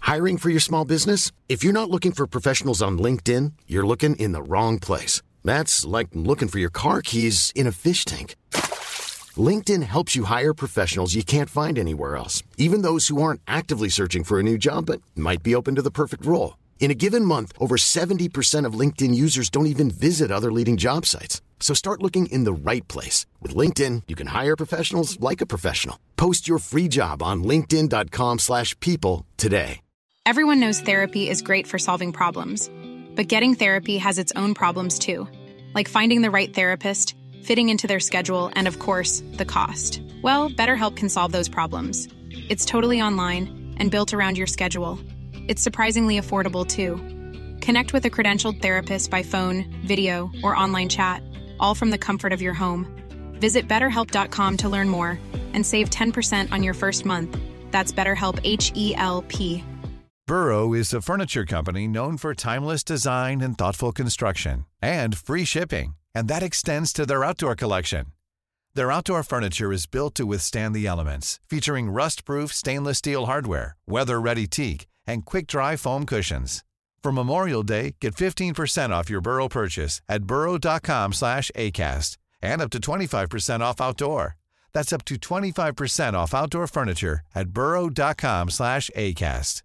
Hiring for your small business? If you're not looking for professionals on LinkedIn, you're looking in the wrong place. That's like looking for your car keys in a fish tank. LinkedIn helps you hire professionals you can't find anywhere else, even those who aren't actively searching for a new job but might be open to the perfect role. In a given month, over 70% of LinkedIn users don't even visit other leading job sites. So start looking in the right place. With LinkedIn, you can hire professionals like a professional. Post your free job on linkedin.com/people today. Everyone knows therapy is great for solving problems. But getting therapy has its own problems too. Like finding the right therapist, fitting into their schedule, and of course, the cost. Well, BetterHelp can solve those problems. It's totally online and built around your schedule. It's surprisingly affordable too. Connect with a credentialed therapist by phone, video, or online chat, all from the comfort of your home. Visit BetterHelp.com to learn more and save 10% on your first month. That's BetterHelp, H-E-L-P. Burrow is a furniture company known for timeless design and thoughtful construction, and free shipping, and that extends to their outdoor collection. Their outdoor furniture is built to withstand the elements, featuring rust-proof stainless steel hardware, weather-ready teak, and quick-dry foam cushions. For Memorial Day, get 15% off your Burrow purchase at burrow.com/acast, and up to 25% off outdoor. That's up to 25% off outdoor furniture at burrow.com/acast.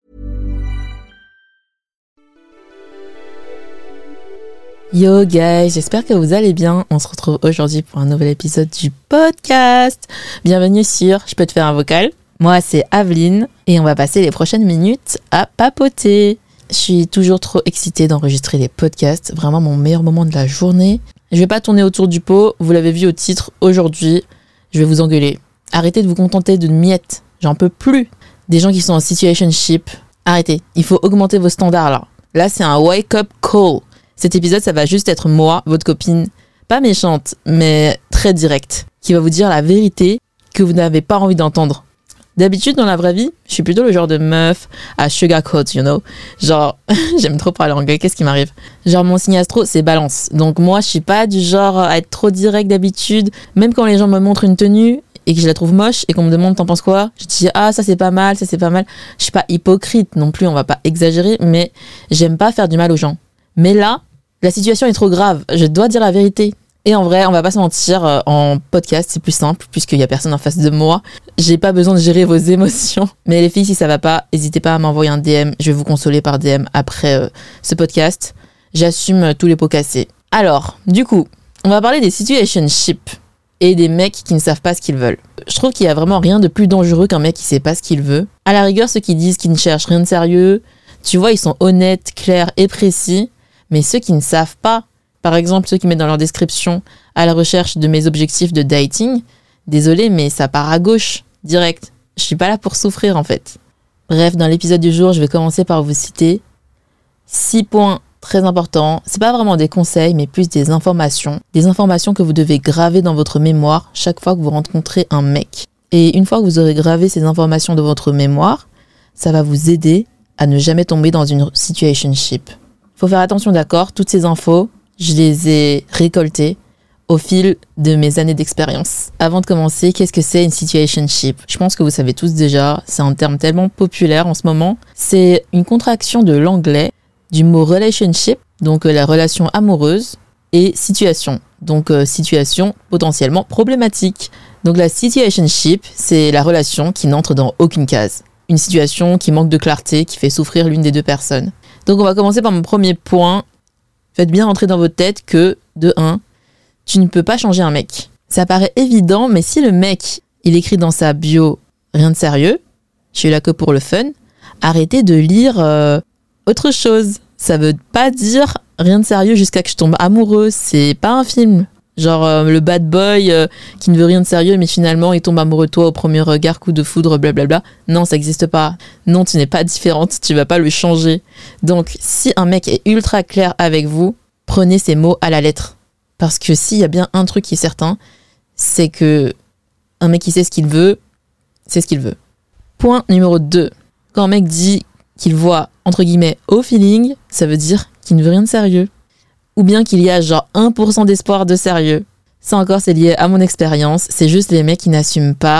Yo guys, j'espère que vous allez bien. On se retrouve aujourd'hui pour un nouvel épisode du podcast. Bienvenue sur Je peux te faire un vocal. Moi c'est Aveline et on va passer les prochaines minutes à papoter. Je suis toujours trop excitée d'enregistrer les podcasts, vraiment mon meilleur moment de la journée. Je vais pas tourner autour du pot, vous l'avez vu au titre, aujourd'hui je vais vous engueuler. Arrêtez de vous contenter de miettes, j'en peux plus. Des gens qui sont en situationship, arrêtez, il faut augmenter vos standards là. Là c'est un wake up call. Cet épisode, ça va juste être moi, votre copine, pas méchante, mais très directe, qui va vous dire la vérité que vous n'avez pas envie d'entendre. D'habitude, dans la vraie vie, je suis plutôt le genre de meuf à sugarcoat, you know. Genre, j'aime trop parler anglais, qu'est-ce qui m'arrive? Genre, mon signe astro, c'est balance. Donc moi, je suis pas du genre à être trop direct d'habitude. Même quand les gens me montrent une tenue et que je la trouve moche et qu'on me demande t'en penses quoi, je dis ah ça c'est pas mal, ça c'est pas mal. Je suis pas hypocrite non plus, on va pas exagérer, mais j'aime pas faire du mal aux gens. Mais là, la situation est trop grave, je dois dire la vérité. Et en vrai, on va pas se mentir, en podcast, c'est plus simple, puisqu'il y a personne en face de moi. J'ai pas besoin de gérer vos émotions. Mais les filles, si ça va pas, n'hésitez pas à m'envoyer un DM. Je vais vous consoler par DM après ce podcast. J'assume tous les pots cassés. Alors, du coup, on va parler des situationships et des mecs qui ne savent pas ce qu'ils veulent. Je trouve qu'il y a vraiment rien de plus dangereux qu'un mec qui sait pas ce qu'il veut. À la rigueur, ceux qui disent qu'ils ne cherchent rien de sérieux, tu vois, ils sont honnêtes, clairs et précis. Mais ceux qui ne savent pas, par exemple ceux qui mettent dans leur description à la recherche de mes objectifs de dating, désolé mais ça part à gauche, direct. Je suis pas là pour souffrir en fait. Bref, dans l'épisode du jour, je vais commencer par vous citer 6 points très importants. C'est pas vraiment des conseils, mais plus des informations. Des informations que vous devez graver dans votre mémoire chaque fois que vous rencontrez un mec. Et une fois que vous aurez gravé ces informations dans votre mémoire, ça va vous aider à ne jamais tomber dans une situationship. Faut faire attention, d'accord, toutes ces infos, je les ai récoltées au fil de mes années d'expérience. Avant de commencer, qu'est-ce que c'est une situationship? Je pense que vous savez tous déjà, c'est un terme tellement populaire en ce moment. C'est une contraction de l'anglais du mot relationship, donc la relation amoureuse, et situation, donc situation potentiellement problématique. Donc la situationship, c'est la relation qui n'entre dans aucune case. Une situation qui manque de clarté, qui fait souffrir l'une des deux personnes. Donc on va commencer par mon premier point. Faites bien rentrer dans votre tête que, de 1, tu ne peux pas changer un mec. Ça paraît évident, mais si le mec, il écrit dans sa bio « rien de sérieux », je suis là que pour le fun, arrêtez de lire autre chose. Ça veut pas dire « rien de sérieux jusqu'à que je tombe amoureux », c'est pas un film. Genre le bad boy qui ne veut rien de sérieux mais finalement il tombe amoureux de toi au premier regard, coup de foudre, blablabla. Non, ça n'existe pas. Non, tu n'es pas différente, tu vas pas le changer. Donc si un mec est ultra clair avec vous, prenez ces mots à la lettre. Parce que s'il y a bien un truc qui est certain, c'est que un mec qui sait ce qu'il veut, c'est ce qu'il veut. Point numéro 2. Quand un mec dit qu'il voit, entre guillemets, au feeling, ça veut dire qu'il ne veut rien de sérieux. Ou bien qu'il y a genre 1% d'espoir de sérieux. Ça encore, c'est lié à mon expérience. C'est juste les mecs qui n'assument pas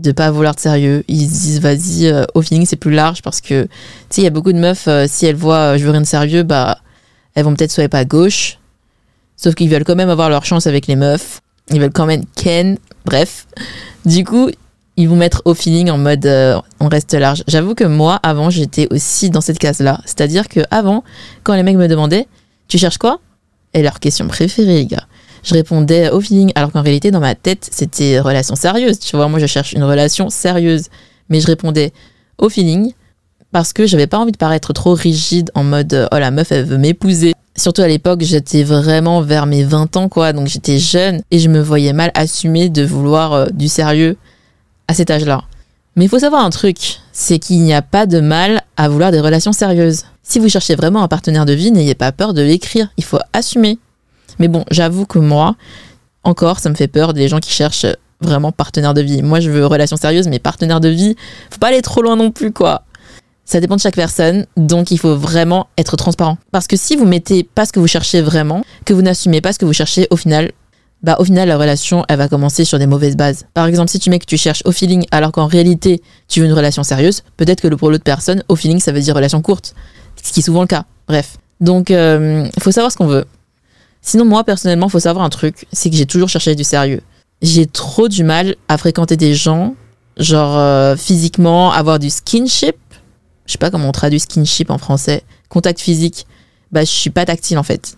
de pas vouloir de sérieux. Ils se disent vas-y, au feeling c'est plus large parce que tu sais il y a beaucoup de meufs si elles voient je veux rien de sérieux, bah elles vont peut-être swiper à gauche. Sauf qu'ils veulent quand même avoir leur chance avec les meufs. Ils veulent quand même ken. Bref. Du coup, ils vont mettre au feeling en mode on reste large. J'avoue que moi, avant, j'étais aussi dans cette case-là. C'est-à-dire que avant, quand les mecs me demandaient tu cherches quoi? Et leur question préférée, les gars. Je répondais au feeling, alors qu'en réalité, dans ma tête, c'était relation sérieuse. Tu vois, moi, je cherche une relation sérieuse. Mais je répondais au feeling parce que j'avais pas envie de paraître trop rigide en mode oh la meuf, elle veut m'épouser. Surtout à l'époque, j'étais vraiment vers mes 20 ans, quoi. Donc j'étais jeune et je me voyais mal assumer de vouloir du sérieux à cet âge-là. Mais il faut savoir un truc, c'est qu'il n'y a pas de mal à vouloir des relations sérieuses. Si vous cherchez vraiment un partenaire de vie, n'ayez pas peur de l'écrire. Il faut assumer. Mais bon, j'avoue que moi, encore, ça me fait peur des gens qui cherchent vraiment partenaire de vie. Moi, je veux relation sérieuse, mais partenaire de vie, faut pas aller trop loin non plus, quoi. Ça dépend de chaque personne, donc il faut vraiment être transparent. Parce que si vous mettez pas ce que vous cherchez vraiment, que vous n'assumez pas ce que vous cherchez, au final, la relation, elle va commencer sur des mauvaises bases. Par exemple, si tu mets que tu cherches au feeling, alors qu'en réalité, tu veux une relation sérieuse, peut-être que pour l'autre personne, au feeling, ça veut dire relation courte. Ce qui est souvent le cas. Bref. Donc, faut savoir ce qu'on veut. Sinon, moi, personnellement, faut savoir un truc, c'est que j'ai toujours cherché du sérieux. J'ai trop du mal à fréquenter des gens, genre physiquement, avoir du skinship. Je sais pas comment on traduit skinship en français. Contact physique. Bah, je suis pas tactile, en fait.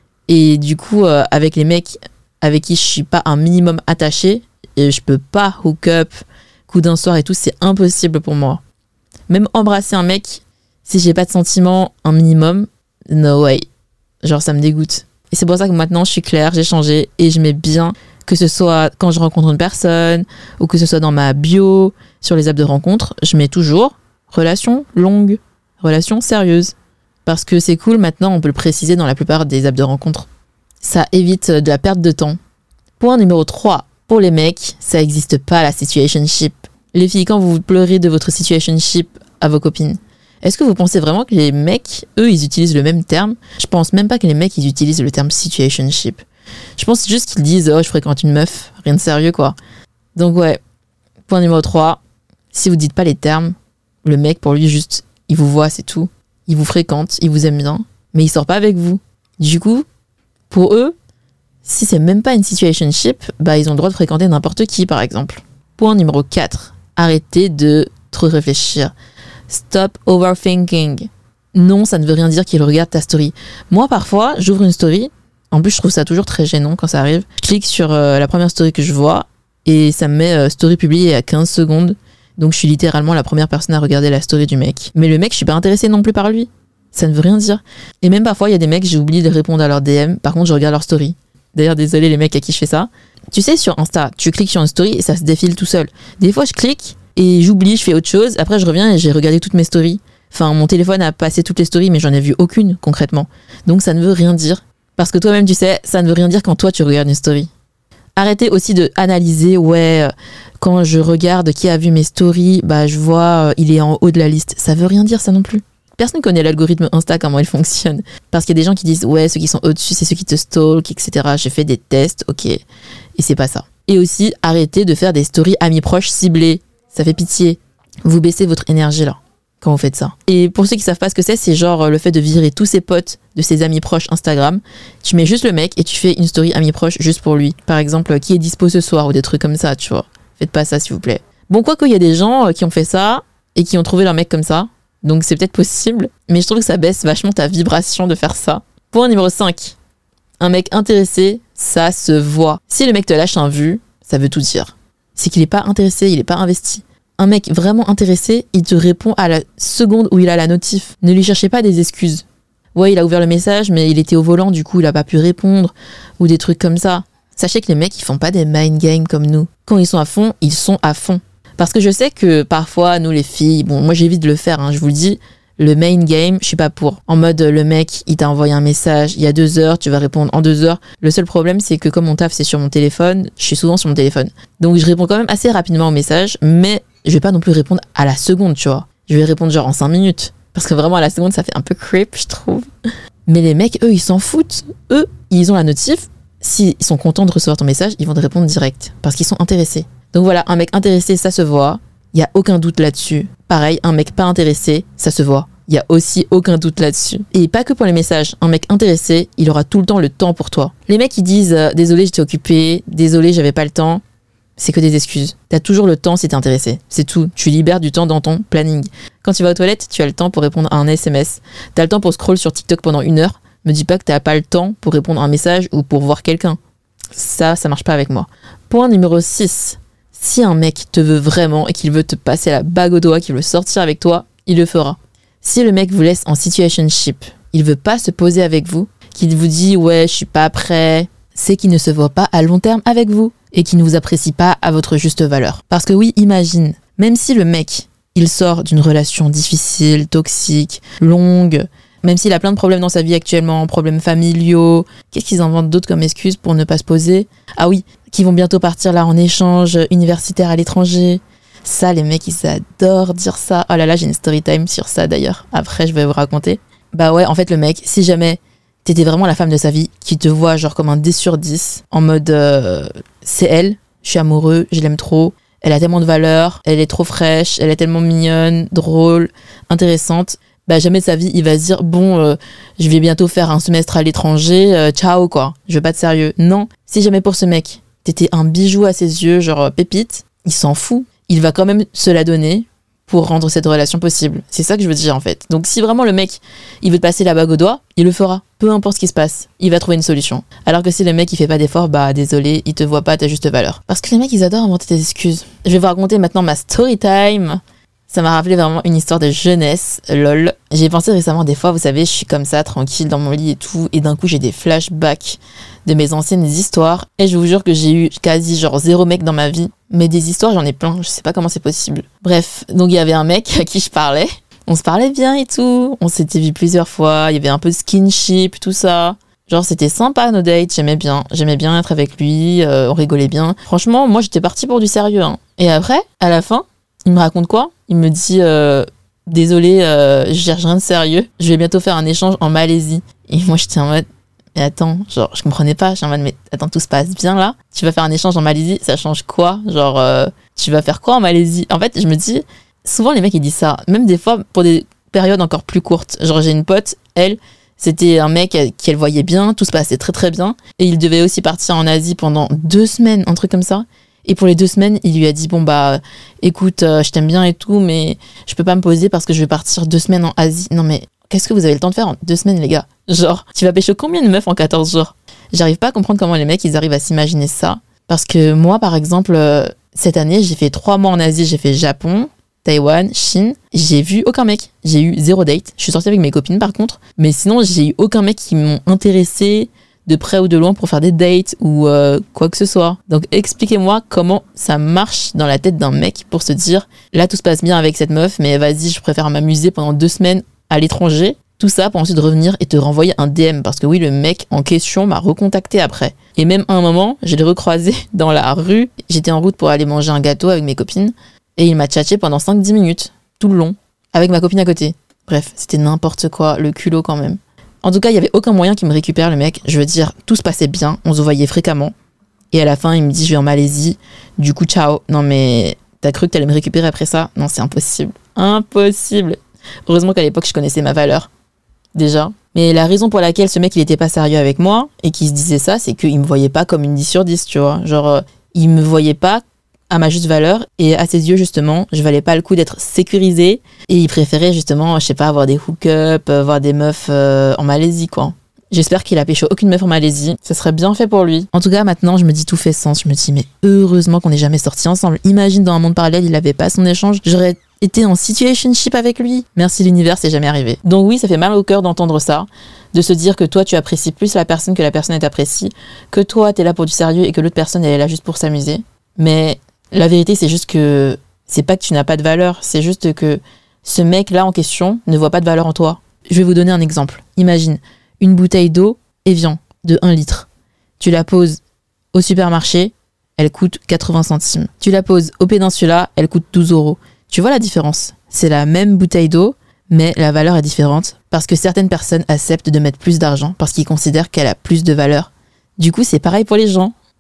Et du coup, avec les mecs avec qui je suis pas un minimum attachée, et je peux pas hook up, coup d'un soir et tout, c'est impossible pour moi. Même embrasser un mec, si j'ai pas de sentiments, un minimum, no way. Genre, ça me dégoûte. Et c'est pour ça que maintenant, je suis claire, j'ai changé, et je mets bien, que ce soit quand je rencontre une personne, ou que ce soit dans ma bio, sur les apps de rencontre, je mets toujours relation longue, relation sérieuse. Parce que c'est cool, maintenant, on peut le préciser dans la plupart des apps de rencontre. Ça évite de la perte de temps. Point numéro 3. Pour les mecs, ça n'existe pas la situationship. Les filles, quand vous pleurez de votre situationship à vos copines, est-ce que vous pensez vraiment que les mecs, eux, ils utilisent le même terme? Je pense même pas que les mecs, ils utilisent le terme situationship. Je pense juste qu'ils disent « Oh, je fréquente une meuf. » Rien de sérieux, quoi. Donc ouais, point numéro 3. Si vous dites pas les termes, le mec, pour lui, juste, il vous voit, c'est tout. Il vous fréquente, il vous aime bien, mais il sort pas avec vous. Du coup, pour eux, si c'est même pas une situationship, bah ils ont le droit de fréquenter n'importe qui, par exemple. Point numéro 4. Arrêtez de trop réfléchir. Stop overthinking. Non, ça ne veut rien dire qu'il regarde ta story. Moi, parfois, j'ouvre une story. En plus, je trouve ça toujours très gênant quand ça arrive. Je clique sur la première story que je vois et ça me met story publiée à 15 secondes. Donc, je suis littéralement la première personne à regarder la story du mec. Mais le mec, je suis pas intéressée non plus par lui. Ça ne veut rien dire. Et même parfois, il y a des mecs, j'ai oublié de répondre à leur DM. Par contre, je regarde leur story. D'ailleurs, désolé les mecs à qui je fais ça. Tu sais, sur Insta, tu cliques sur une story et ça se défile tout seul. Des fois, je clique et j'oublie, je fais autre chose. Après, je reviens et j'ai regardé toutes mes stories. Enfin, mon téléphone a passé toutes les stories, mais j'en ai vu aucune, concrètement. Donc, ça ne veut rien dire. Parce que toi-même, tu sais, ça ne veut rien dire quand toi, tu regardes une story. Arrêtez aussi de analyser, quand je regarde qui a vu mes stories, bah, je vois, il est en haut de la liste. Ça veut rien dire, ça non plus. Personne connaît l'algorithme Insta, comment il fonctionne. Parce qu'il y a des gens qui disent, ceux qui sont au-dessus, c'est ceux qui te stalk, etc. J'ai fait des tests, ok. Et c'est pas ça. Et aussi, arrêtez de faire des stories amis proches ciblées. Ça fait pitié. Vous baissez votre énergie, là, quand vous faites ça. Et pour ceux qui savent pas ce que c'est genre le fait de virer tous ses potes de ses amis proches Instagram. Tu mets juste le mec et tu fais une story amis proches juste pour lui. Par exemple, qui est dispo ce soir ou des trucs comme ça, tu vois. Faites pas ça, s'il vous plaît. Bon, quoi qu'il y a des gens qui ont fait ça et qui ont trouvé leur mec comme ça. Donc c'est peut-être possible, mais je trouve que ça baisse vachement ta vibration de faire ça. Point numéro 5. Un mec intéressé, ça se voit. Si le mec te lâche un vu, ça veut tout dire. C'est qu'il est pas intéressé, il est pas investi. Un mec vraiment intéressé, il te répond à la seconde où il a la notif. Ne lui cherchez pas des excuses. Ouais, il a ouvert le message, mais il était au volant, du coup il a pas pu répondre, ou des trucs comme ça. Sachez que les mecs, ils font pas des mind games comme nous. Quand ils sont à fond, ils sont à fond. Parce que je sais que parfois, nous les filles, bon, moi j'évite de le faire, je vous le dis, le main game, je suis pas pour. En mode, le mec, il t'a envoyé un message, il y a 2 heures, tu vas répondre en 2 heures. Le seul problème, c'est que comme mon taf, c'est sur mon téléphone, je suis souvent sur mon téléphone. Donc je réponds quand même assez rapidement au message, mais je vais pas non plus répondre à la seconde, tu vois. Je vais répondre genre en 5 minutes. Parce que vraiment, à la seconde, ça fait un peu creep, je trouve. Mais les mecs, eux, ils s'en foutent. Eux, ils ont la notif. S'ils sont contents de recevoir ton message, ils vont te répondre direct. Parce qu'ils sont intéressés. Donc voilà, un mec intéressé, ça se voit. Il n'y a aucun doute là-dessus. Pareil, un mec pas intéressé, ça se voit. Il y a aussi aucun doute là-dessus. Et pas que pour les messages. Un mec intéressé, il aura tout le temps le temps pour toi. Les mecs qui disent « Désolé, j'étais occupé. Désolé, j'avais pas le temps », c'est que des excuses. T'as toujours le temps si t'es intéressé. C'est tout. Tu libères du temps dans ton planning. Quand tu vas aux toilettes, tu as le temps pour répondre à un SMS. T'as le temps pour scroll sur TikTok pendant 1 heure. Me dis pas que t'as pas le temps pour répondre à un message ou pour voir quelqu'un. Ça marche pas avec moi. Point numéro 6. Si un mec te veut vraiment et qu'il veut te passer la bague au doigt, qu'il veut sortir avec toi, il le fera. Si le mec vous laisse en situationship, il veut pas se poser avec vous, qu'il vous dit « Ouais, je suis pas prêt », c'est qu'il ne se voit pas à long terme avec vous et qu'il ne vous apprécie pas à votre juste valeur. Parce que oui, imagine, même si le mec, il sort d'une relation difficile, toxique, longue, même s'il a plein de problèmes dans sa vie actuellement, problèmes familiaux, qu'est-ce qu'ils inventent d'autres comme excuses pour ne pas se poser ? Ah oui, qu'ils vont bientôt partir là en échange universitaire à l'étranger. Ça, les mecs, ils adorent dire ça. Oh là là, j'ai une story time sur ça d'ailleurs. Après, je vais vous raconter. Bah ouais, en fait, le mec, si jamais t'étais vraiment la femme de sa vie, qui te voit genre comme un 10 sur 10, en mode c'est elle, je suis amoureux, je l'aime trop, elle a tellement de valeur, elle est trop fraîche, elle est tellement mignonne, drôle, intéressante, bah jamais de sa vie, il va se dire bon, je vais bientôt faire un semestre à l'étranger, ciao quoi, je veux pas de sérieux. Non, si jamais pour ce mec, t'étais un bijou à ses yeux, genre pépite, il s'en fout, il va quand même se la donner pour rendre cette relation possible. C'est ça que je veux dire en fait. Donc si vraiment le mec, il veut te passer la bague au doigt, il le fera. Peu importe ce qui se passe, il va trouver une solution. Alors que si le mec il fait pas d'effort, bah désolé, il te voit pas à ta juste valeur. Parce que les mecs ils adorent inventer des excuses. Je vais vous raconter maintenant ma story time. Ça m'a rappelé vraiment une histoire de jeunesse, lol. J'ai pensé récemment, des fois, vous savez, je suis comme ça, tranquille dans mon lit et tout, et d'un coup j'ai des flashbacks de mes anciennes histoires. Et je vous jure que j'ai eu quasi genre 0 mec dans ma vie. Mais des histoires, j'en ai plein, je sais pas comment c'est possible. Bref, donc il y avait un mec à qui je parlais. On se parlait bien et tout. On s'était vu plusieurs fois, il y avait un peu de skinship, tout ça. Genre c'était sympa nos dates, j'aimais bien être avec lui, on rigolait bien. Franchement, moi j'étais partie pour du sérieux. Hein. Et après, à la fin, il me raconte quoi ? Il me dit désolé, je cherche rien de sérieux. Je vais bientôt faire un échange en Malaisie. Et moi j'étais en mode mais attends, genre je comprenais pas. J'étais en mode mais attends, tout se passe bien là. Tu vas faire un échange en Malaisie, ça change quoi ? Genre tu vas faire quoi en Malaisie ? En fait, je me dis souvent les mecs ils disent ça, même des fois pour des périodes encore plus courtes. Genre j'ai une pote, elle, c'était un mec qu'elle voyait bien, tout se passait très très bien. Et il devait aussi partir en Asie pendant 2 semaines, un truc comme ça. Et pour les 2 semaines, il lui a dit bon bah écoute, je t'aime bien et tout, mais je peux pas me poser parce que je vais partir 2 semaines en Asie. Non mais qu'est-ce que vous avez le temps de faire en 2 semaines les gars ? Genre, tu vas pécho combien de meufs en 14 jours ? J'arrive pas à comprendre comment les mecs ils arrivent à s'imaginer ça. Parce que moi par exemple, cette année j'ai fait 3 mois en Asie, j'ai fait Japon, Taïwan, Chine, j'ai vu aucun mec. J'ai eu 0 date. Je suis sortie avec mes copines par contre, mais sinon j'ai eu aucun mec qui m'ont intéressé de près ou de loin pour faire des dates ou quoi que ce soit. Donc expliquez-moi comment ça marche dans la tête d'un mec pour se dire là tout se passe bien avec cette meuf, mais vas-y je préfère m'amuser pendant 2 semaines à l'étranger. Tout ça pour ensuite revenir et te renvoyer un DM. Parce que oui, le mec en question m'a recontacté après. Et même à un moment, je l'ai recroisé dans la rue. J'étais en route pour aller manger un gâteau avec mes copines. Et il m'a tchatché pendant 5-10 minutes, tout le long, avec ma copine à côté. Bref, c'était n'importe quoi, le culot quand même. En tout cas, il n'y avait aucun moyen qu'il me récupère, le mec. Je veux dire, tout se passait bien, on se voyait fréquemment. Et à la fin, il me dit, je vais en Malaisie. Du coup, ciao. Non mais, t'as cru que t'allais me récupérer après ça ? Non, c'est impossible. Impossible. Heureusement qu'à l'époque, je connaissais ma valeur. Déjà. Mais la raison pour laquelle ce mec, il était pas sérieux avec moi, et qu'il se disait ça, c'est qu'il me voyait pas comme une 10 sur 10, tu vois. Genre, il me voyait pas à ma juste valeur, et à ses yeux, justement, je valais pas le coup d'être sécurisée, et il préférait, justement, je sais pas, avoir des hook-up, voir des meufs en Malaisie, quoi. J'espère qu'il a pécho aucune meuf en Malaisie, ça serait bien fait pour lui. En tout cas, maintenant, je me dis tout fait sens, je me dis, mais heureusement qu'on n'est jamais sortis ensemble. Imagine, dans un monde parallèle, il avait pas son échange, j'aurais été en situationship avec lui. Merci l'univers, c'est jamais arrivé. Donc oui, ça fait mal au cœur d'entendre ça, de se dire que toi, tu apprécies plus la personne que la personne t'apprécie, que toi, t'es là pour du sérieux et que l'autre personne, elle est là juste pour s'amuser. Mais la vérité, c'est juste que c'est pas que tu n'as pas de valeur, c'est juste que ce mec-là en question ne voit pas de valeur en toi. Je vais vous donner un exemple. Imagine, une bouteille d'eau Evian de 1 litre. Tu la poses au supermarché, elle coûte 80 centimes. Tu la poses au Péninsula, elle coûte 12 €. Tu vois la différence ? C'est la même bouteille d'eau, mais la valeur est différente parce que certaines personnes acceptent de mettre plus d'argent parce qu'ils considèrent qu'elle a plus de valeur. Du coup, c'est pareil pour les gens.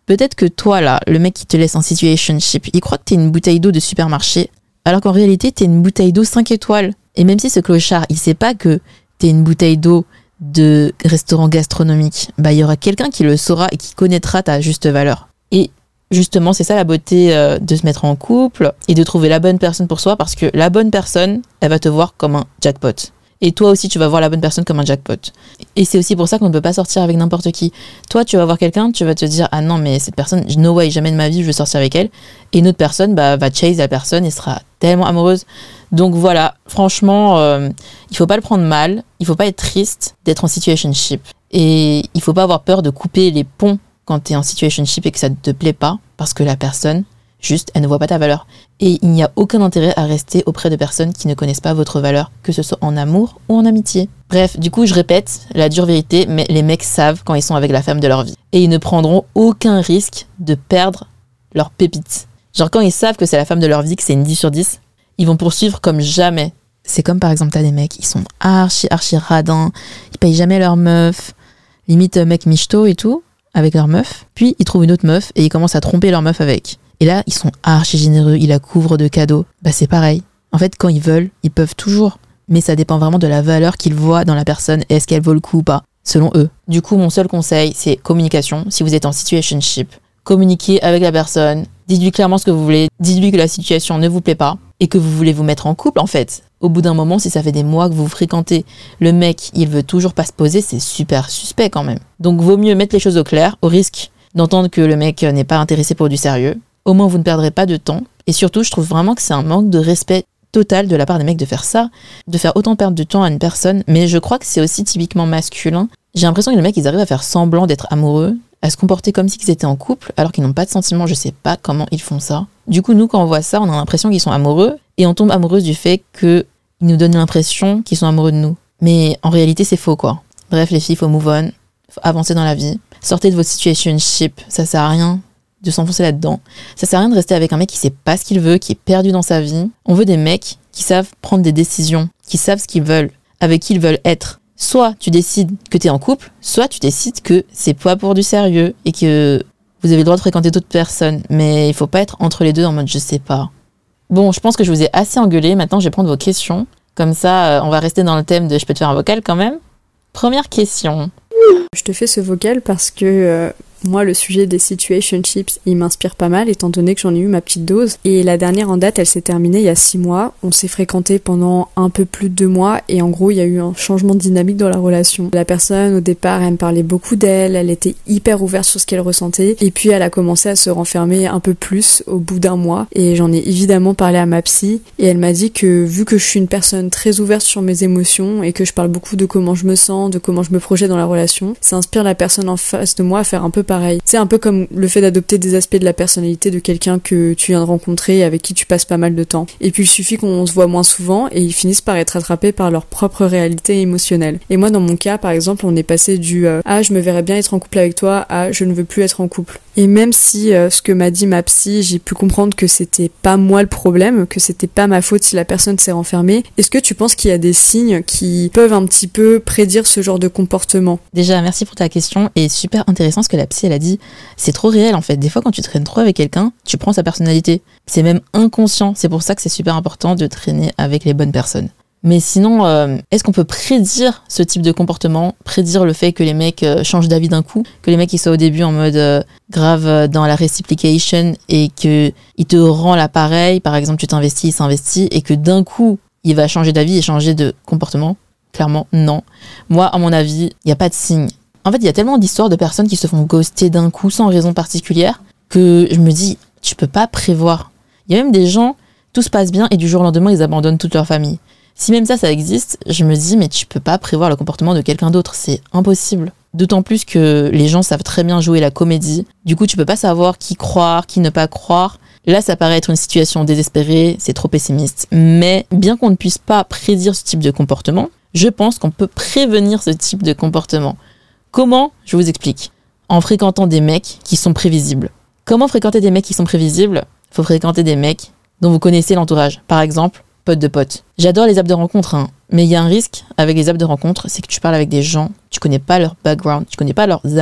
Peut-être que toi, là, le mec qui te laisse en situationship, il croit que t'es une bouteille d'eau de supermarché, alors qu'en réalité, t'es une bouteille d'eau 5 étoiles. Et même si ce clochard, il sait pas que t'es une bouteille d'eau de restaurant gastronomique, bah, il y aura quelqu'un qui le saura et qui connaîtra ta juste valeur. Et justement, c'est ça la beauté de se mettre en couple et de trouver la bonne personne pour soi, parce que la bonne personne, elle va te voir comme un jackpot. Et toi aussi, tu vas voir la bonne personne comme un jackpot. Et c'est aussi pour ça qu'on ne peut pas sortir avec n'importe qui. Toi, tu vas voir quelqu'un, tu vas te dire « Ah non, mais cette personne, no way, jamais de ma vie, je veux sortir avec elle. » Et une autre personne va chase la personne et sera tellement amoureuse. Donc voilà, franchement, il faut pas le prendre mal. Il faut pas être triste d'être en situationship. Et il faut pas avoir peur de couper les ponts quand tu es en situationship et que ça ne te plaît pas. Parce que la personne, juste, elle ne voit pas ta valeur. Et il n'y a aucun intérêt à rester auprès de personnes qui ne connaissent pas votre valeur, que ce soit en amour ou en amitié. Bref, du coup, je répète la dure vérité, mais les mecs savent quand ils sont avec la femme de leur vie. Et ils ne prendront aucun risque de perdre leur pépite. Genre quand ils savent que c'est la femme de leur vie, que c'est une 10 sur 10, ils vont poursuivre comme jamais. C'est comme par exemple, t'as des mecs, ils sont archi radins, ils payent jamais leur meuf, limite mec michto et tout, avec leur meuf. Puis ils trouvent une autre meuf et ils commencent à tromper leur meuf avec. Et là, ils sont archi généreux, ils la couvrent de cadeaux. Bah c'est pareil. En fait, quand ils veulent, ils peuvent toujours. Mais ça dépend vraiment de la valeur qu'ils voient dans la personne et est-ce qu'elle vaut le coup ou pas, selon eux. Du coup, mon seul conseil, c'est communication. Si vous êtes en situationship, communiquez avec la personne, dites-lui clairement ce que vous voulez, dites-lui que la situation ne vous plaît pas et que vous voulez vous mettre en couple en fait. Au bout d'un moment, si ça fait des mois que vous fréquentez, le mec, il veut toujours pas se poser, c'est super suspect quand même. Donc vaut mieux mettre les choses au clair, au risque d'entendre que le mec n'est pas intéressé pour du sérieux. Au moins, vous ne perdrez pas de temps. Et surtout, je trouve vraiment que c'est un manque de respect total de la part des mecs de faire ça, de faire autant perdre de temps à une personne. Mais je crois que c'est aussi typiquement masculin. J'ai l'impression que les mecs, ils arrivent à faire semblant d'être amoureux, à se comporter comme s'ils étaient en couple, alors qu'ils n'ont pas de sentiments. Je sais pas comment ils font ça. Du coup, nous, quand on voit ça, on a l'impression qu'ils sont amoureux et on tombe amoureuse du fait qu'ils nous donnent l'impression qu'ils sont amoureux de nous. Mais en réalité, c'est faux, quoi. Bref, les filles, faut move on, faut avancer dans la vie. Sortez de votre situationship, ça sert à rien de s'enfoncer là-dedans. Ça sert à rien de rester avec un mec qui sait pas ce qu'il veut, qui est perdu dans sa vie. On veut des mecs qui savent prendre des décisions, qui savent ce qu'ils veulent, avec qui ils veulent être. Soit tu décides que t'es en couple, soit tu décides que c'est pas pour du sérieux et que vous avez le droit de fréquenter d'autres personnes. Mais il faut pas être entre les deux en mode je sais pas. Bon, je pense que je vous ai assez engueulé. Maintenant, je vais prendre vos questions. Comme ça, on va rester dans le thème de je peux te faire un vocal quand même. Première question. Je te fais ce vocal parce que moi, le sujet des situationships, il m'inspire pas mal, étant donné que j'en ai eu ma petite dose. Et la dernière en date, elle s'est terminée il y a 6 mois. On s'est fréquenté pendant un peu plus de 2 mois, et en gros, il y a eu un changement de dynamique dans la relation. La personne, au départ, elle me parlait beaucoup d'elle, elle était hyper ouverte sur ce qu'elle ressentait, et puis elle a commencé à se renfermer un peu plus au bout d'1 mois. Et j'en ai évidemment parlé à ma psy, et elle m'a dit que vu que je suis une personne très ouverte sur mes émotions, et que je parle beaucoup de comment je me sens, de comment je me projette dans la relation, ça inspire la personne en face de moi à faire un peu pareil. C'est un peu comme le fait d'adopter des aspects de la personnalité de quelqu'un que tu viens de rencontrer et avec qui tu passes pas mal de temps. Et puis il suffit qu'on se voit moins souvent et ils finissent par être attrapés par leur propre réalité émotionnelle. Et moi dans mon cas par exemple on est passé du ah je me verrais bien être en couple avec toi à je ne veux plus être en couple. Et même si ce que m'a dit ma psy, j'ai pu comprendre que c'était pas moi le problème, que c'était pas ma faute si la personne s'est renfermée, est-ce que tu penses qu'il y a des signes qui peuvent un petit peu prédire ce genre de comportement? Déjà, merci pour ta question et super intéressant ce que la psy elle a dit. C'est trop réel en fait. Des fois quand tu traînes trop avec quelqu'un, tu prends sa personnalité. C'est même inconscient. C'est pour ça que c'est super important de traîner avec les bonnes personnes. Mais sinon, est-ce qu'on peut prédire ce type de comportement, prédire le fait que les mecs changent d'avis d'un coup, que les mecs ils soient au début en mode grave dans la reciprocation et que il te rend l'appareil, par exemple tu t'investis, il s'investit et que d'un coup il va changer d'avis et changer de comportement? Clairement non. Moi à mon avis, il n'y a pas de signe. En fait il y a tellement d'histoires de personnes qui se font ghoster d'un coup sans raison particulière que je me dis tu peux pas prévoir. Il y a même des gens, tout se passe bien et du jour au lendemain ils abandonnent toute leur famille. Si même ça existe, je me dis mais tu peux pas prévoir le comportement de quelqu'un d'autre, c'est impossible. D'autant plus que les gens savent très bien jouer la comédie. Du coup, tu peux pas savoir qui croire, qui ne pas croire. Là, ça paraît être une situation désespérée, c'est trop pessimiste. Mais bien qu'on ne puisse pas prédire ce type de comportement, je pense qu'on peut prévenir ce type de comportement. Comment? Je vous explique. En fréquentant des mecs qui sont prévisibles. Comment fréquenter des mecs qui sont prévisibles? Faut fréquenter des mecs dont vous connaissez l'entourage. Par exemple, potes de potes. J'adore les apps de rencontre, mais il y a un risque avec les apps de rencontre, c'est que tu parles avec des gens, tu connais pas leur background, tu connais pas leurs amis.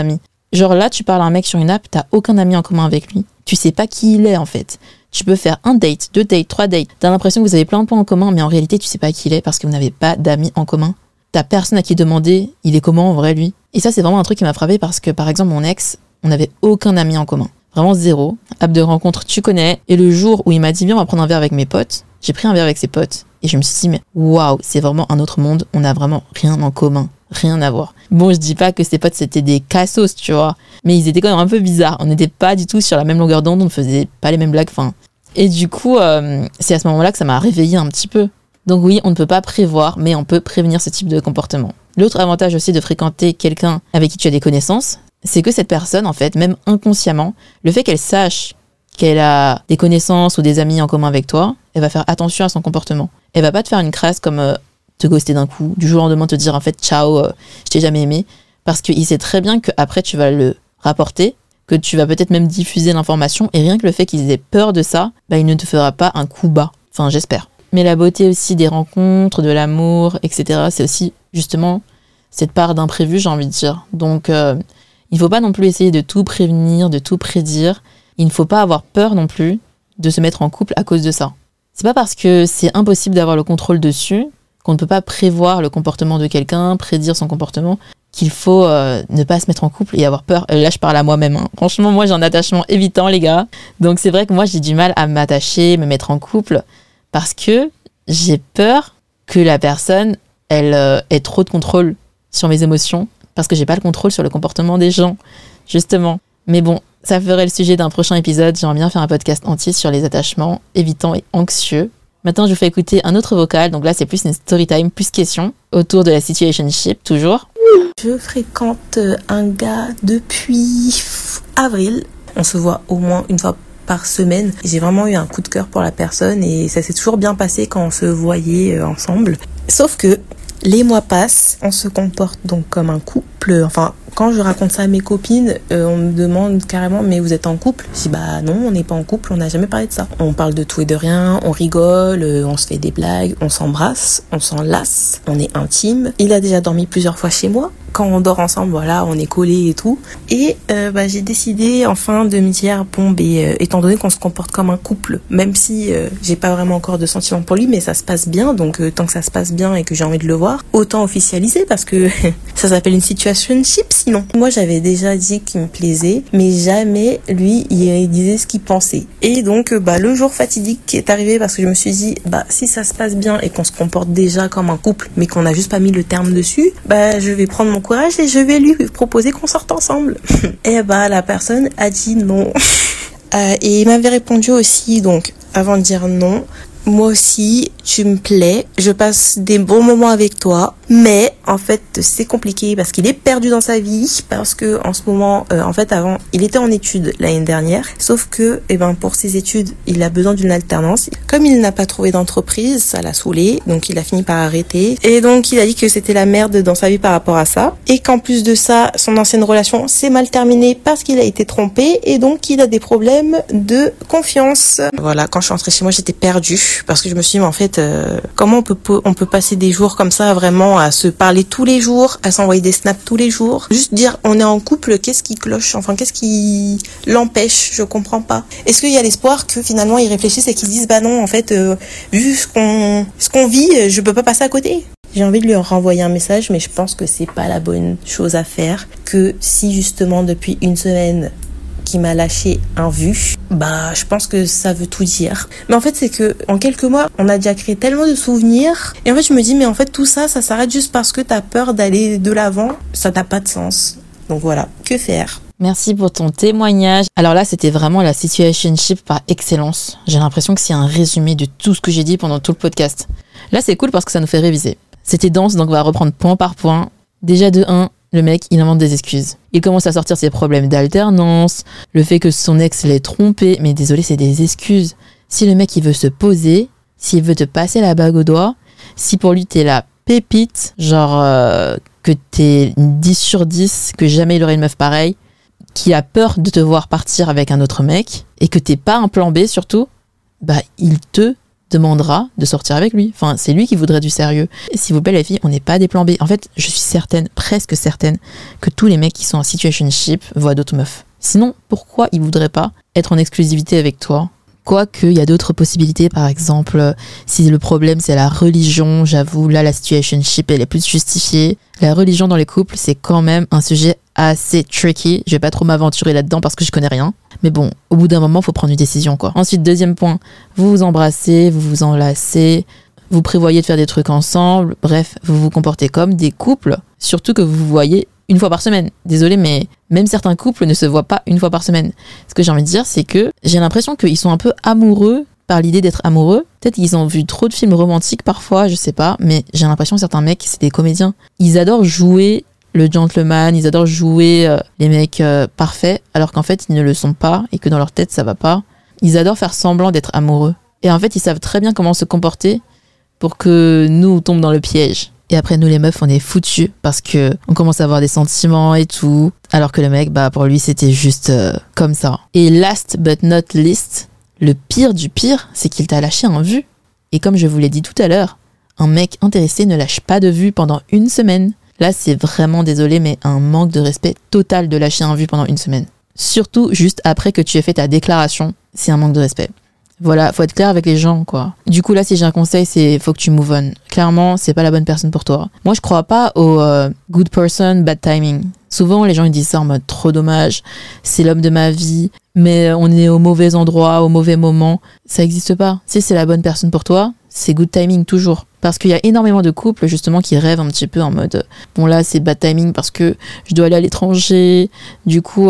Genre là, tu parles à un mec sur une app, t'as aucun ami en commun avec lui. Tu sais pas qui il est en fait. Tu peux faire 1 date, 2 dates, 3 dates. T'as l'impression que vous avez plein de points en commun, mais en réalité, tu sais pas qui il est parce que vous n'avez pas d'amis en commun. T'as personne à qui demander, il est comment en vrai lui. Et ça, c'est vraiment un truc qui m'a frappé parce que par exemple, mon ex, on n'avait aucun ami en commun. Vraiment zéro. App de rencontre, tu connais. Et le jour où il m'a dit, viens, on va prendre un verre avec mes potes, j'ai pris un verre avec ses potes. Et je me suis dit, mais waouh, c'est vraiment un autre monde. On n'a vraiment rien en commun. Rien à voir. Bon, je dis pas que ses potes, c'était des cassos, tu vois. Mais ils étaient quand même un peu bizarres. On n'était pas du tout sur la même longueur d'onde. On ne faisait pas les mêmes blagues. Enfin. Et du coup, c'est à ce moment-là que ça m'a réveillée un petit peu. Donc oui, on ne peut pas prévoir, mais on peut prévenir ce type de comportement. L'autre avantage aussi de fréquenter quelqu'un avec qui tu as des connaissances, c'est que cette personne, en fait, même inconsciemment, le fait qu'elle sache qu'elle a des connaissances ou des amis en commun avec toi, elle va faire attention à son comportement. Elle va pas te faire une crasse comme te ghoster d'un coup, du jour au lendemain te dire en fait ciao, je t'ai jamais aimé, parce qu'il sait très bien qu'après tu vas le rapporter, que tu vas peut-être même diffuser l'information, et rien que le fait qu'ils aient peur de ça, bah, il ne te fera pas un coup bas. Enfin, j'espère. Mais la beauté aussi des rencontres, de l'amour, etc., c'est aussi justement cette part d'imprévu, j'ai envie de dire. Donc, il faut pas non plus essayer de tout prévenir, de tout prédire. Il ne faut pas avoir peur non plus de se mettre en couple à cause de ça. C'est pas parce que c'est impossible d'avoir le contrôle dessus qu'on ne peut pas prévoir le comportement de quelqu'un, prédire son comportement, qu'il faut ne pas se mettre en couple et avoir peur. Là, je parle à moi-même. Hein. Franchement, moi, j'ai un attachement évitant, les gars. Donc, c'est vrai que moi, j'ai du mal à m'attacher, me mettre en couple, parce que j'ai peur que la personne, elle ait trop de contrôle sur mes émotions, parce que j'ai pas le contrôle sur le comportement des gens, justement. Mais bon, ça ferait le sujet d'un prochain épisode. J'aimerais bien faire un podcast entier sur les attachements évitants et anxieux. Maintenant, je vous fais écouter un autre vocal. Donc là, c'est plus une story time, plus question, autour de la situationship, toujours. Je fréquente un gars depuis avril. On se voit au moins une fois par semaine. J'ai vraiment eu un coup de cœur pour la personne et ça s'est toujours bien passé quand on se voyait ensemble. Sauf que les mois passent, on se comporte donc comme un couple. Enfin, quand je raconte ça à mes copines, on me demande carrément, mais vous êtes en couple? Je dis, bah non, on n'est pas en couple, on n'a jamais parlé de ça. On parle de tout et de rien, on rigole, on se fait des blagues, on s'embrasse, on s'enlace, on est intime. Il a déjà dormi plusieurs fois chez moi. Quand on dort ensemble, voilà, on est collés et tout. Et j'ai décidé enfin de me dire, bon, étant donné qu'on se comporte comme un couple, même si j'ai pas vraiment encore de sentiments pour lui, mais ça se passe bien, donc tant que ça se passe bien et que j'ai envie de le voir, autant officialiser parce que ça s'appelle une situationship sinon. Moi, j'avais déjà dit qu'il me plaisait, mais jamais lui, il disait ce qu'il pensait. Et donc, le jour fatidique qui est arrivé parce que je me suis dit, si ça se passe bien et qu'on se comporte déjà comme un couple, mais qu'on n'a juste pas mis le terme dessus, je vais prendre mon courage et je vais lui proposer qu'on sorte ensemble. Et la personne a dit non. Et il m'avait répondu aussi, donc, avant de dire non, moi aussi, tu me plais, je passe des bons moments avec toi, mais en fait c'est compliqué parce qu'il est perdu dans sa vie, parce que en ce moment, avant, il était en études l'année dernière, sauf que pour ses études, il a besoin d'une alternance. Comme il n'a pas trouvé d'entreprise, ça l'a saoulé, donc il a fini par arrêter. Et donc il a dit que c'était la merde dans sa vie par rapport à ça, et qu'en plus de ça, son ancienne relation s'est mal terminée parce qu'il a été trompé, et donc il a des problèmes de confiance. Voilà, quand je suis rentrée chez moi, j'étais perdue, parce que je me suis dit, mais en fait, comment on peut passer des jours comme ça vraiment à se parler tous les jours, à s'envoyer des snaps tous les jours, juste dire on est en couple, qu'est-ce qui cloche, enfin qu'est-ce qui l'empêche, je comprends pas. Est-ce qu'il y a l'espoir que finalement ils réfléchissent et qu'ils se disent non en fait vu ce qu'on vit, je peux pas passer à côté. J'ai envie de lui renvoyer un message, mais je pense que c'est pas la bonne chose à faire, que si justement depuis une semaine qui m'a lâché un vu, je pense que ça veut tout dire. Mais en fait, c'est que en quelques mois, on a déjà créé tellement de souvenirs. Et en fait, je me dis, mais en fait, tout ça, ça s'arrête juste parce que t'as peur d'aller de l'avant. Ça n'a pas de sens. Donc voilà, que faire? Merci pour ton témoignage. Alors là, c'était vraiment la situationship par excellence. J'ai l'impression que c'est un résumé de tout ce que j'ai dit pendant tout le podcast. Là, c'est cool parce que ça nous fait réviser. C'était dense, donc on va reprendre point par point. Déjà de 1, le mec, il invente des excuses. Il commence à sortir ses problèmes d'alternance, le fait que son ex l'ait trompé, mais désolé, c'est des excuses. Si le mec, il veut se poser, s'il veut te passer la bague au doigt, si pour lui, t'es la pépite, genre que t'es une 10 sur 10, que jamais il aurait une meuf pareille, qui a peur de te voir partir avec un autre mec, et que t'es pas un plan B surtout, il te demandera de sortir avec lui. Enfin, c'est lui qui voudrait du sérieux. Et s'il vous plaît, les filles, on n'est pas des plans B. En fait, je suis certaine, presque certaine, que tous les mecs qui sont en situationship voient d'autres meufs. Sinon, pourquoi ils voudraient pas être en exclusivité avec toi ? Quoique, il y a d'autres possibilités. Par exemple, si le problème c'est la religion, j'avoue, là, la situationship, elle est plus justifiée. La religion dans les couples, c'est quand même un sujet assez tricky. Je vais pas trop m'aventurer là-dedans parce que je connais rien. Mais bon, au bout d'un moment, faut prendre une décision, quoi. Ensuite, deuxième point, vous vous embrassez, vous vous enlacez, vous prévoyez de faire des trucs ensemble. Bref, vous vous comportez comme des couples. Surtout que vous vous voyez une fois par semaine. Désolée, mais même certains couples ne se voient pas une fois par semaine. Ce que j'ai envie de dire, c'est que j'ai l'impression qu'ils sont un peu amoureux par l'idée d'être amoureux. Peut-être qu'ils ont vu trop de films romantiques parfois, je sais pas, mais j'ai l'impression que certains mecs, c'est des comédiens. Ils adorent jouer le gentleman, ils adorent jouer les mecs parfaits, alors qu'en fait, ils ne le sont pas et que dans leur tête, ça va pas. Ils adorent faire semblant d'être amoureux. Et en fait, ils savent très bien comment se comporter pour que nous, on tombe dans le piège. Et après, nous, les meufs, on est foutus parce que on commence à avoir des sentiments et tout. Alors que le mec, bah, pour lui, c'était juste comme ça. Et last but not least, le pire du pire, c'est qu'il t'a lâché en vue. Et comme je vous l'ai dit tout à l'heure, un mec intéressé ne lâche pas de vue pendant une semaine. Là, c'est vraiment, désolé, mais un manque de respect total de lâcher en vue pendant une semaine. Surtout juste après que tu aies fait ta déclaration, c'est un manque de respect. Voilà, faut être clair avec les gens, quoi. Du coup, là, si j'ai un conseil, c'est faut que tu move on. Clairement, c'est pas la bonne personne pour toi. Moi, je crois pas au good person, bad timing. Souvent, les gens, ils disent ça en mode trop dommage, c'est l'homme de ma vie, mais on est au mauvais endroit, au mauvais moment. Ça existe pas. Si c'est la bonne personne pour toi, c'est good timing, toujours. Parce qu'il y a énormément de couples, justement, qui rêvent un petit peu en mode bon, là, c'est bad timing parce que je dois aller à l'étranger. Du coup,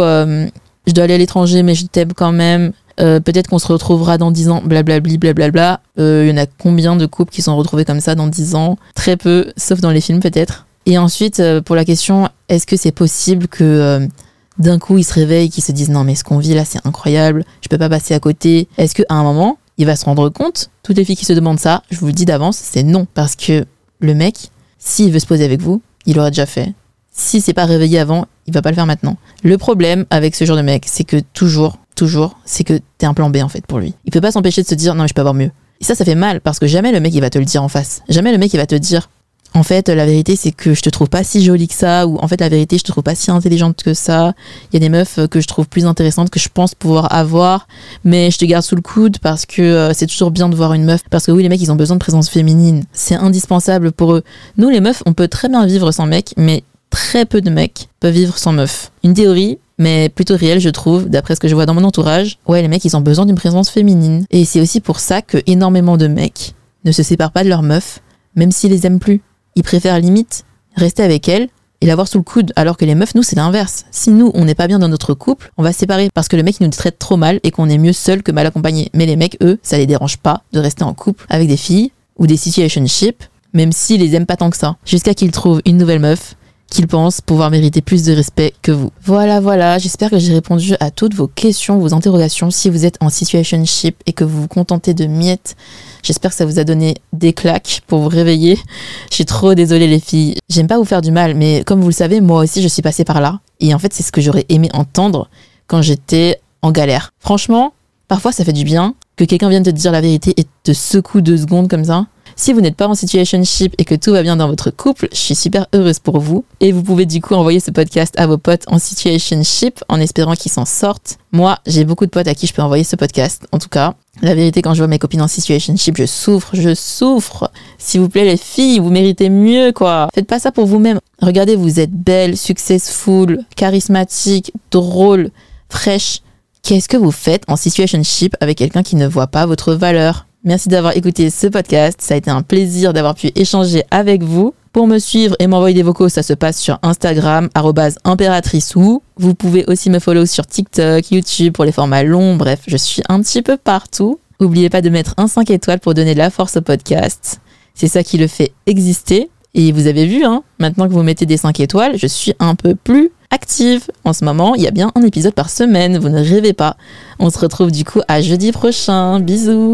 je dois aller à l'étranger, mais je t'aime quand même. Peut-être qu'on se retrouvera dans 10 ans, blablabli, blablabla. Il y en a combien de couples qui sont retrouvés comme ça dans 10 ans ? Très peu, sauf dans les films peut-être. Et ensuite, pour la question, est-ce que c'est possible que d'un coup ils se réveillent, qu'ils se disent non mais ce qu'on vit là c'est incroyable, je peux pas passer à côté. Est-ce qu'à un moment, il va se rendre compte ? Toutes les filles qui se demandent ça, je vous le dis d'avance, c'est non. Parce que le mec, s'il veut se poser avec vous, il l'aurait déjà fait. Si c'est pas réveillé avant, il va pas le faire maintenant. Le problème avec ce genre de mec, c'est que toujours, c'est que t'es un plan B en fait pour lui. Il peut pas s'empêcher de se dire non mais je peux avoir mieux. Et ça fait mal parce que jamais le mec il va te le dire en face. Jamais le mec il va te dire en fait la vérité c'est que je te trouve pas si jolie que ça, ou en fait la vérité je te trouve pas si intelligente que ça. Il y a des meufs que je trouve plus intéressantes que je pense pouvoir avoir, mais je te garde sous le coude parce que c'est toujours bien de voir une meuf. Parce que oui, les mecs ils ont besoin de présence féminine, c'est indispensable pour eux. Nous les meufs on peut très bien vivre sans mec, mais très peu de mecs peuvent vivre sans meuf. Une théorie, mais plutôt réelle, je trouve, d'après ce que je vois dans mon entourage. Ouais, les mecs, ils ont besoin d'une présence féminine. Et c'est aussi pour ça que énormément de mecs ne se séparent pas de leur meuf, même s'ils les aiment plus. Ils préfèrent limite rester avec elle et l'avoir sous le coude, alors que les meufs, nous, c'est l'inverse. Si nous, on n'est pas bien dans notre couple, on va se séparer parce que le mec, il nous traite trop mal et qu'on est mieux seul que mal accompagné. Mais les mecs, eux, ça les dérange pas de rester en couple avec des filles ou des situationships, même s'ils les aiment pas tant que ça, jusqu'à qu'ils trouvent une nouvelle meuf qu'ils pensent pouvoir mériter plus de respect que vous. Voilà, j'espère que j'ai répondu à toutes vos questions, vos interrogations. Si vous êtes en situationship et que vous vous contentez de miettes, j'espère que ça vous a donné des claques pour vous réveiller. Je suis trop désolée les filles, j'aime pas vous faire du mal, mais comme vous le savez, moi aussi je suis passée par là. Et en fait, c'est ce que j'aurais aimé entendre quand j'étais en galère. Franchement, parfois ça fait du bien que quelqu'un vienne te dire la vérité et te secoue 2 secondes comme ça. Si vous n'êtes pas en situationship et que tout va bien dans votre couple, je suis super heureuse pour vous. Et vous pouvez du coup envoyer ce podcast à vos potes en situationship en espérant qu'ils s'en sortent. Moi, j'ai beaucoup de potes à qui je peux envoyer ce podcast. En tout cas, la vérité, quand je vois mes copines en situationship, je souffre. S'il vous plaît, les filles, vous méritez mieux, quoi. Faites pas ça pour vous-même. Regardez, vous êtes belle, successful, charismatique, drôle, fraîche. Qu'est-ce que vous faites en situationship avec quelqu'un qui ne voit pas votre valeur ? Merci d'avoir écouté ce podcast. Ça a été un plaisir d'avoir pu échanger avec vous. Pour me suivre et m'envoyer des vocaux, ça se passe sur Instagram, @impératriceou. Vous pouvez aussi me follow sur TikTok, YouTube pour les formats longs. Bref, je suis un petit peu partout. N'oubliez pas de mettre un 5 étoiles pour donner de la force au podcast. C'est ça qui le fait exister. Et vous avez vu, maintenant que vous mettez des 5 étoiles, je suis un peu plus active. En ce moment, il y a bien un épisode par semaine. Vous ne rêvez pas. On se retrouve du coup à jeudi prochain. Bisous.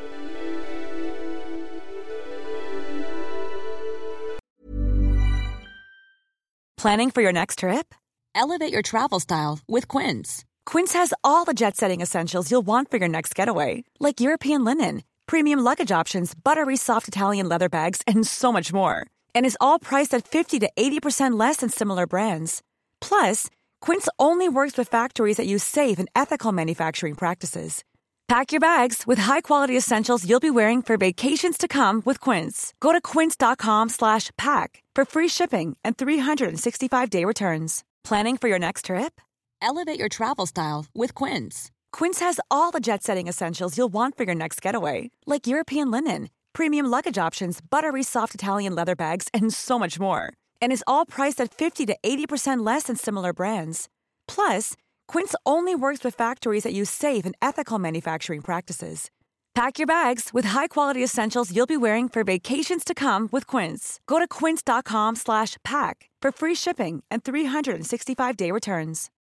Planning for your next trip? Elevate your travel style with Quince. Quince has all the jet-setting essentials you'll want for your next getaway, like European linen, premium luggage options, buttery soft Italian leather bags, and so much more. And is all priced at 50 to 80% less than similar brands. Plus, Quince only works with factories that use safe and ethical manufacturing practices. Pack your bags with high-quality essentials you'll be wearing for vacations to come with Quince. Go to quince.com/pack for free shipping and 365-day returns. Planning for your next trip? Elevate your travel style with Quince. Quince has all the jet-setting essentials you'll want for your next getaway, like European linen, premium luggage options, buttery soft Italian leather bags, and so much more. And is all priced at 50 to 80% less than similar brands. Plus, Quince only works with factories that use safe and ethical manufacturing practices. Pack your bags with high-quality essentials you'll be wearing for vacations to come with Quince. Go to quince.com/pack for free shipping and 365-day returns.